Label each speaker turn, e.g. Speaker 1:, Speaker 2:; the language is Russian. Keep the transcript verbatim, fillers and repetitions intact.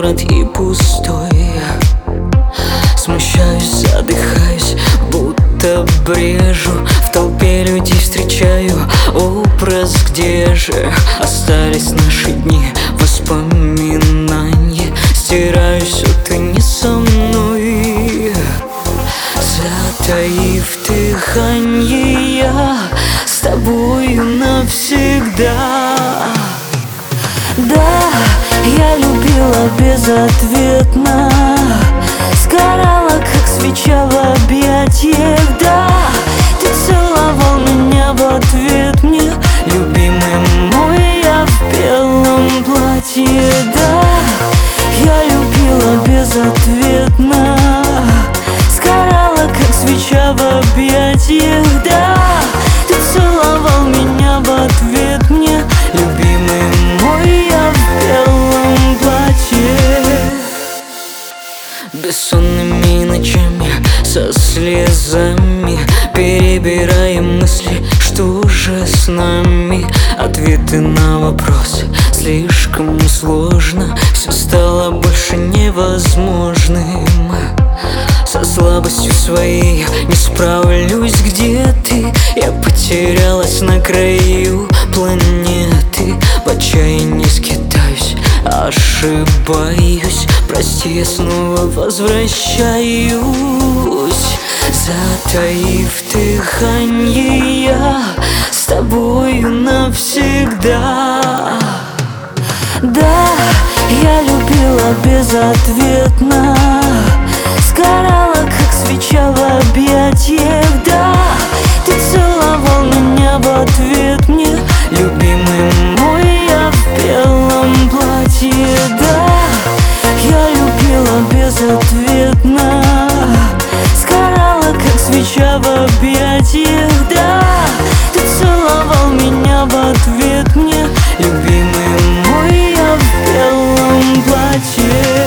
Speaker 1: город и пустой. Смущаюсь, задыхаюсь, будто брежу. В толпе людей встречаю образ, где же остались наши дни, воспоминания. Стираю все, ты не со мной. Затаив дыханье, я с тобою навсегда. Да, я любила безответно, сгорала, как свеча в объятиях. Да, ты целовал меня в ответ мне, любимый мой, я в белом платье. Да, я любила безответно, сгорала, как свеча в объятиях. Да, ты целовал меня в ответ мне, любимый мой, я в белом платье. Бессонными ночами со слезами перебираем мысли, что же с нами. Ответы на вопросы слишком сложно, все стало больше невозможным. Со слабостью своей не справлюсь, где ты? Я потерялась на краю планеты, в отчаянии скитаюсь, ошибаюсь. Прости, я снова возвращаюсь. Затаив дыханье, я с тобою навсегда. Да, я любила безответно, сгорала, как свеча в объятиях. Да, ты целовал меня в ответ мне, любимый мой, я в белом платье. Да, я любила безответно, сгорала, как свеча в объятиях. Да, ты целовал меня в ответ мне, любимый мой, я в белом платье.